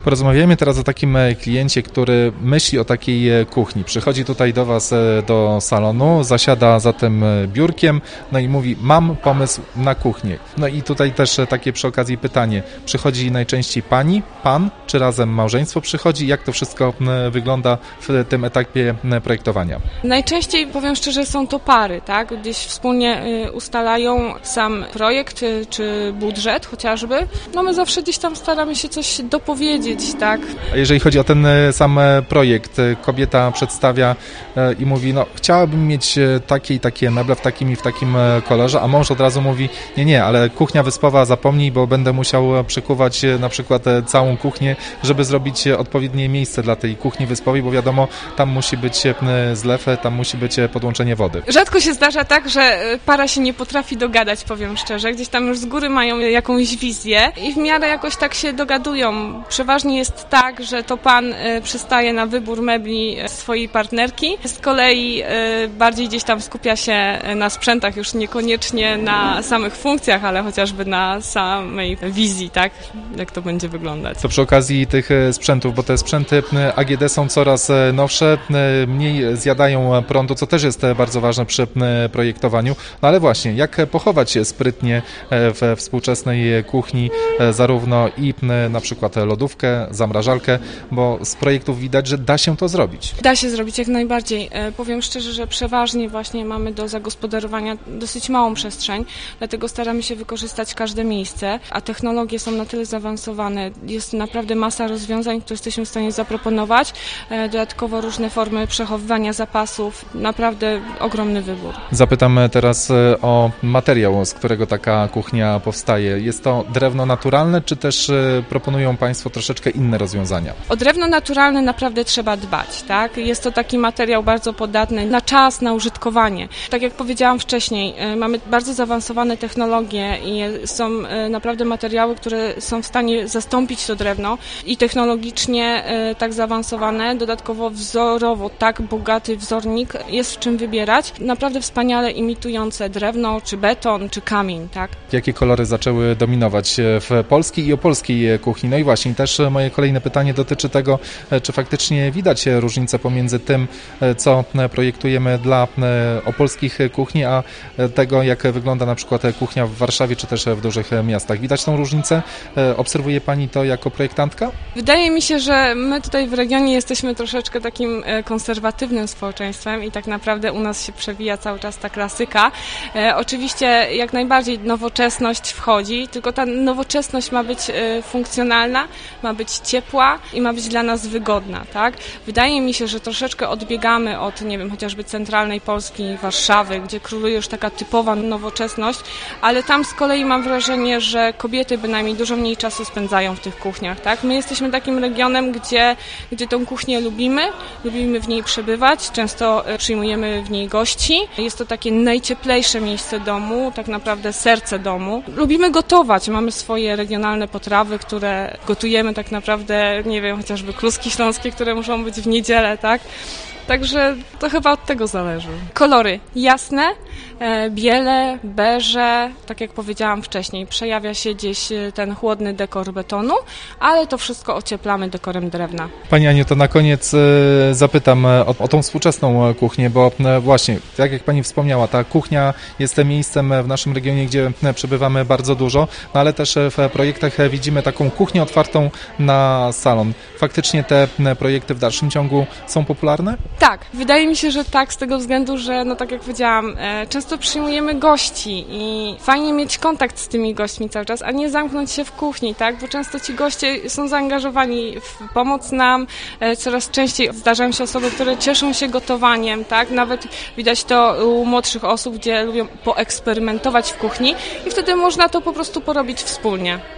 Porozmawiajmy teraz o takim kliencie, który myśli o takiej kuchni. Przychodzi tutaj do Was do salonu, zasiada za tym biurkiem, no i mówi: mam pomysł na kuchnię. No i tutaj też takie przy okazji pytanie. Przychodzi najczęściej pani, pan, czy razem małżeństwo przychodzi? Jak to wszystko wygląda w tym etapie projektowania? Najczęściej, powiem szczerze, są to pary, tak? Gdzieś wspólnie ustalają sam projekt czy budżet chociażby. No my zawsze gdzieś tam staramy się coś dopowiedzieć. Tak. A jeżeli chodzi o ten sam projekt, kobieta przedstawia i mówi: no chciałabym mieć takie i takie meble w takim i w takim kolorze, a mąż od razu mówi: nie, ale kuchnia wyspowa zapomnij, bo będę musiał przykuwać na przykład całą kuchnię, żeby zrobić odpowiednie miejsce dla tej kuchni wyspowej, bo wiadomo, tam musi być zlew, tam musi być podłączenie wody. Rzadko się zdarza tak, że para się nie potrafi dogadać, powiem szczerze. Gdzieś tam już z góry mają jakąś wizję i w miarę jakoś tak się dogadują. Przeważnie jest tak, że to pan przystaje na wybór mebli swojej partnerki, z kolei bardziej gdzieś tam skupia się na sprzętach, już niekoniecznie na samych funkcjach, ale chociażby na samej wizji, tak, jak to będzie wyglądać. To przy okazji tych sprzętów, bo te sprzęty AGD są coraz nowsze, mniej zjadają prądu, co też jest bardzo ważne przy projektowaniu, no ale właśnie, jak pochować się sprytnie we współczesnej kuchni, zarówno i na przykład lodówkę, zamrażalkę, bo z projektów widać, że da się to zrobić. Da się zrobić jak najbardziej. Powiem szczerze, że przeważnie właśnie mamy do zagospodarowania dosyć małą przestrzeń, dlatego staramy się wykorzystać każde miejsce, a technologie są na tyle zaawansowane, jest naprawdę masa rozwiązań, które jesteśmy w stanie zaproponować, dodatkowo różne formy przechowywania zapasów, naprawdę ogromny wybór. Zapytam teraz o materiał, z którego taka kuchnia powstaje. Jest to drewno naturalne, czy też proponują Państwo troszeczkę inne rozwiązania? O drewno naturalne naprawdę trzeba dbać, tak? Jest to taki materiał bardzo podatny na czas, na użytkowanie. Tak jak powiedziałam wcześniej, mamy bardzo zaawansowane technologie i są naprawdę materiały, które są w stanie zastąpić to drewno i technologicznie tak zaawansowane, dodatkowo wzorowo tak bogaty wzornik, jest w czym wybierać. Naprawdę wspaniale imitujące drewno, czy beton, czy kamień, tak? Jakie kolory zaczęły dominować w polskiej i opolskiej kuchni? No i właśnie też moje kolejne pytanie dotyczy tego, czy faktycznie widać różnicę pomiędzy tym, co projektujemy dla opolskich kuchni, a tego, jak wygląda na przykład kuchnia w Warszawie, czy też w dużych miastach. Widać tą różnicę? Obserwuje Pani to jako projektantka? Wydaje mi się, że my tutaj w regionie jesteśmy troszeczkę takim konserwatywnym społeczeństwem i tak naprawdę u nas się przewija cały czas ta klasyka. Oczywiście jak najbardziej nowoczesność wchodzi, tylko ta nowoczesność ma być funkcjonalna, ma być ciepła i ma być dla nas wygodna, tak? Wydaje mi się, że troszeczkę odbiegamy od, nie wiem, chociażby centralnej Polski, Warszawy, gdzie króluje już taka typowa nowoczesność, ale tam z kolei mam wrażenie, że kobiety bynajmniej dużo mniej czasu spędzają w tych kuchniach, tak? My jesteśmy takim regionem, gdzie tą kuchnię lubimy w niej przebywać, często przyjmujemy w niej gości. Jest to takie najcieplejsze miejsce domu, tak naprawdę serce domu. Lubimy gotować, mamy swoje regionalne potrawy, które gotujemy tak naprawdę, nie wiem, chociażby kluski śląskie, które muszą być w niedzielę, tak? Także to chyba od tego zależy. Kolory jasne, biele, beże, tak jak powiedziałam wcześniej, przejawia się gdzieś ten chłodny dekor betonu, ale to wszystko ocieplamy dekorem drewna. Pani Aniu, to na koniec zapytam o tą współczesną kuchnię, bo właśnie, tak jak Pani wspomniała, ta kuchnia jest miejscem w naszym regionie, gdzie przebywamy bardzo dużo, no ale też w projektach widzimy taką kuchnię otwartą na salon. Faktycznie te projekty w dalszym ciągu są popularne? Tak, wydaje mi się, że tak, z tego względu, że no tak jak powiedziałam, często przyjmujemy gości i fajnie mieć kontakt z tymi gośćmi cały czas, a nie zamknąć się w kuchni, tak, bo często ci goście są zaangażowani w pomoc nam, coraz częściej zdarzają się osoby, które cieszą się gotowaniem, tak, nawet widać to u młodszych osób, gdzie lubią poeksperymentować w kuchni i wtedy można to po prostu porobić wspólnie.